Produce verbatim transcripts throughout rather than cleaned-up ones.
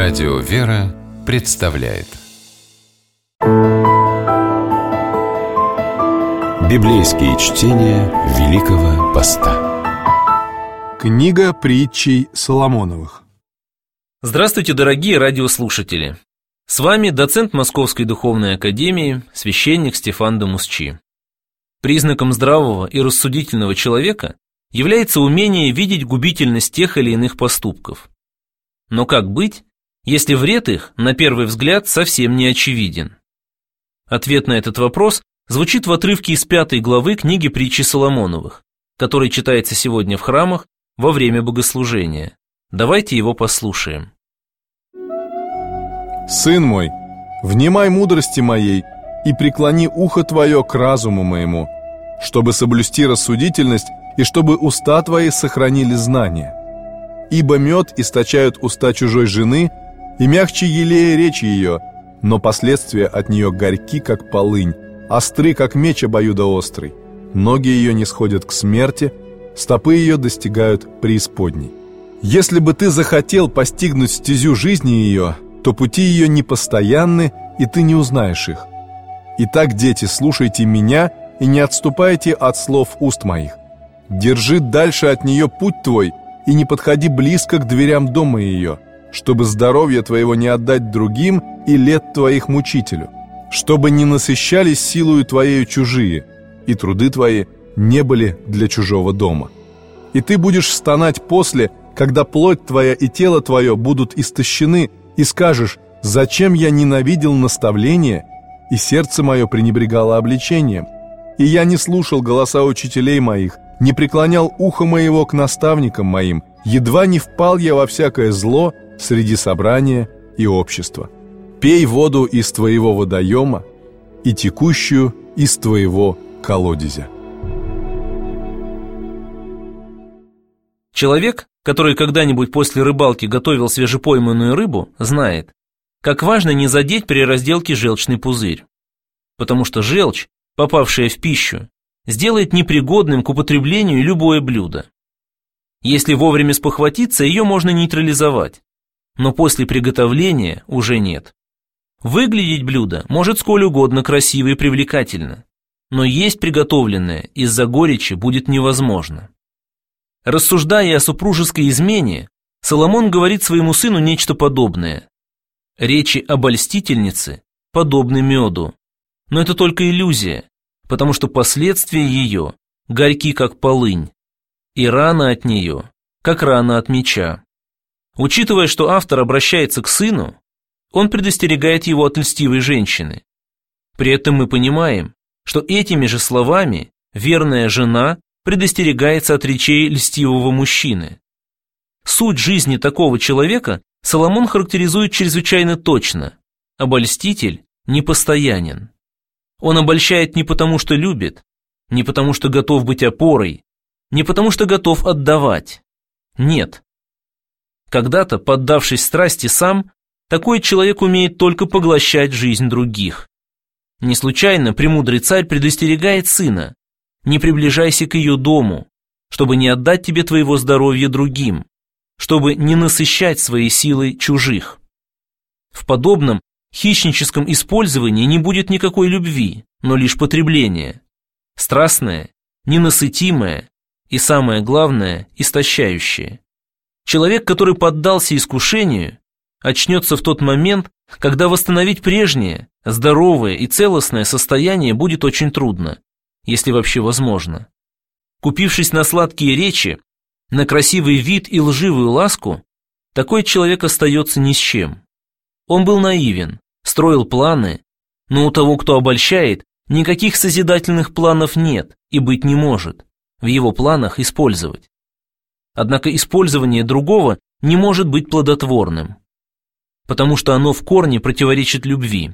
Радио «Вера» представляет Библейские чтения Великого Поста. Книга притчей Соломоновых. Здравствуйте, дорогие радиослушатели! С вами доцент Московской духовной академии, священник Стефан Дамусчи. Признаком здравого и рассудительного человека является умение видеть губительность тех или иных поступков. Но как быть, если вред их, на первый взгляд, совсем не очевиден? Ответ на этот вопрос звучит в отрывке из пятой главы книги притчи Соломоновых, который читается сегодня в храмах во время богослужения. Давайте его послушаем. «Сын мой, внимай мудрости моей и преклони ухо твое к разуму моему, чтобы соблюсти рассудительность и чтобы уста твои сохранили знание. Ибо мед источают уста чужой жены, и мягче елея речь ее, но последствия от нее горьки, как полынь, остры, как меч обоюдоострый. Ноги ее не сходят к смерти, стопы ее достигают преисподней. Если бы ты захотел постигнуть стезю жизни ее, то пути ее непостоянны, и ты не узнаешь их. Итак, дети, слушайте меня и не отступайте от слов уст моих. Держи дальше от нее путь твой, и не подходи близко к дверям дома ее, чтобы здоровье твоего не отдать другим и лет твоих мучителю, чтобы не насыщались силою твоею чужие, и труды твои не были для чужого дома. И ты будешь стонать после, когда плоть твоя и тело твое будут истощены, и скажешь: зачем я ненавидел наставление, и сердце мое пренебрегало обличением? И я не слушал голоса учителей моих, не преклонял ухо моего к наставникам моим, едва не впал я во всякое зло среди собрания и общества. Пей воду из твоего водоема и текущую из твоего колодезя». Человек, который когда-нибудь после рыбалки готовил свежепойманную рыбу, знает, как важно не задеть при разделке желчный пузырь, потому что желчь, попавшая в пищу, сделает непригодным к употреблению любое блюдо. Если вовремя спохватиться, ее можно нейтрализовать, но после приготовления уже нет. Выглядеть блюдо может сколь угодно красиво и привлекательно, но есть приготовленное из-за горечи будет невозможно. Рассуждая о супружеской измене, Соломон говорит своему сыну нечто подобное. Речи обольстительницы подобны меду, но это только иллюзия, потому что последствия ее горьки, как полынь, и рана от нее, как рана от меча. Учитывая, что автор обращается к сыну, он предостерегает его от льстивой женщины. При этом мы понимаем, что этими же словами верная жена предостерегается от речей льстивого мужчины. Суть жизни такого человека Соломон характеризует чрезвычайно точно. Обольститель непостоянен. Он обольщает не потому, что любит, не потому, что готов быть опорой, не потому, что готов отдавать. Нет. Когда-то, поддавшись страсти сам, такой человек умеет только поглощать жизнь других. Не случайно премудрый царь предостерегает сына: не приближайся к ее дому, чтобы не отдать тебе твоего здоровья другим, чтобы не насыщать своей силой чужих. В подобном хищническом использовании не будет никакой любви, но лишь потребление. Страстное, ненасытимое и, самое главное, истощающее. Человек, который поддался искушению, очнется в тот момент, когда восстановить прежнее, здоровое и целостное состояние будет очень трудно, если вообще возможно. Купившись на сладкие речи, на красивый вид и лживую ласку, такой человек остается ни с чем. Он был наивен, строил планы, но у того, кто обольщает, никаких созидательных планов нет и быть не может в его планах использовать. Однако использование другого не может быть плодотворным, потому что оно в корне противоречит любви.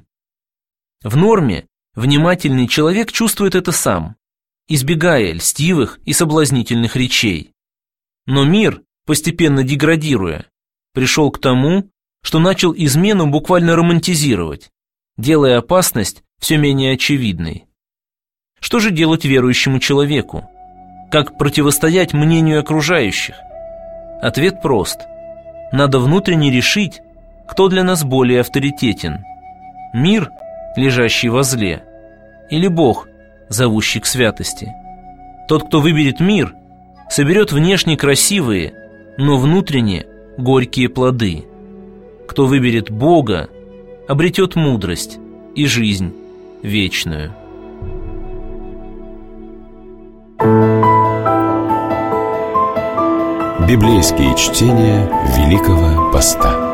В норме внимательный человек чувствует это сам, избегая льстивых и соблазнительных речей. Но мир, постепенно деградируя, пришел к тому, что начал измену буквально романтизировать, делая опасность все менее очевидной. Что же делать верующему человеку? Как противостоять мнению окружающих? Ответ прост. Надо внутренне решить, кто для нас более авторитетен? Мир, лежащий во зле, или Бог, зовущий к святости? Тот, кто выберет мир, соберет внешне красивые, но внутренне горькие плоды. Кто выберет Бога, обретет мудрость и жизнь вечную. Библейские чтения Великого Поста.